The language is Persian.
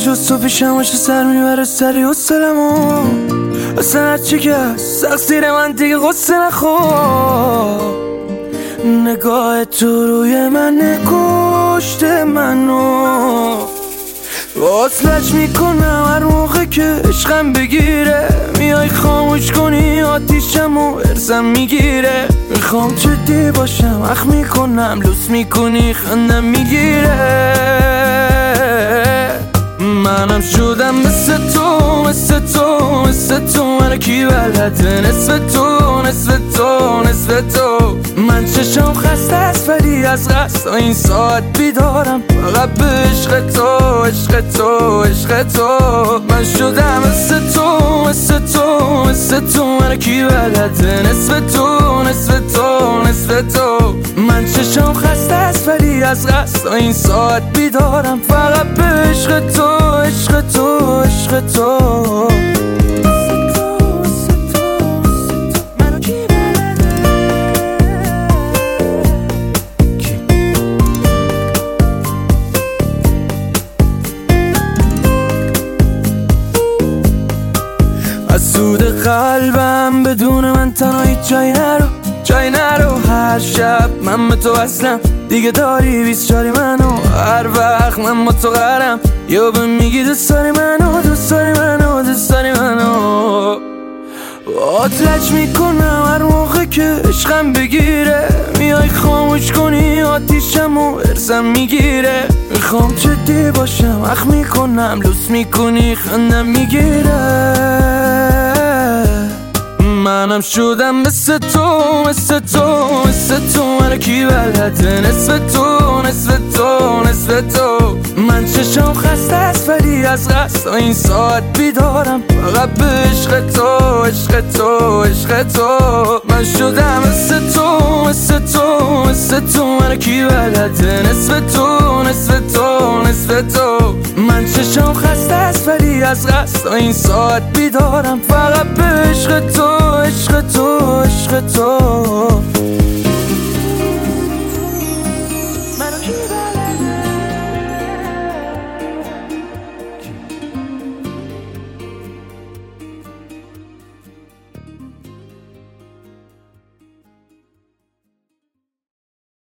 جز تو پیشم باشه سر میبره سری حسلمو اصلا هرچی که هست تقصیر من دیگه غصه نخور نگاه تو روی من کشته منو وصلش میکنم هر موقع که عشقم بگیره میای خاموش کنی آتیشمو ارزم میگیره میخوام جدی باشم اخ میکنم لوس میکنی خندم میگیره منم شدم مثل تو مثل تو مثل تو من کی بلده نصف تو نصف تو نصف تو من چشم خسته است ولی از قصد این ساعت بیدارم فقط به عشق تو عشق تو عشق تو من شدم مثل تو مثل تو مثل تو من کی بلده نصف تو نصف تو نصف تو من چشم خسته است ولی از قصد این ساعت بیدارم فقط به عشق تو عشق تو عشق تو از سود قلبم بدون من تنهایی جای نرو هر شب من به تو وصلم دیگه داری بیسچاری منو هر وقت من با تو قرم یا به میگی دوست داری منو دوست داری منو دوست داری منو آتلج میکنم هر موقع که عشقم بگیره میای خاموش کنی آتیشمو ارزم میگیره میخوام جدی باشم اخ میکنم لوس میکنی خندم میگیره منم شدم مثل تو مثل تو مثل تو من کی بلده نصف تو نصف تو نصف تو من چشم خسته است ولی از قصد این ساعت بیدارم فقط به عشق تو عشق تو عشق تو من شدم مثل تو مثل تو مثل تو من کی بلده نصف تو نصف تو نصف تو من چشم خسته است ولی از قصد این ساعت بیدارم فقط به عشق تو عشق تو عشق تو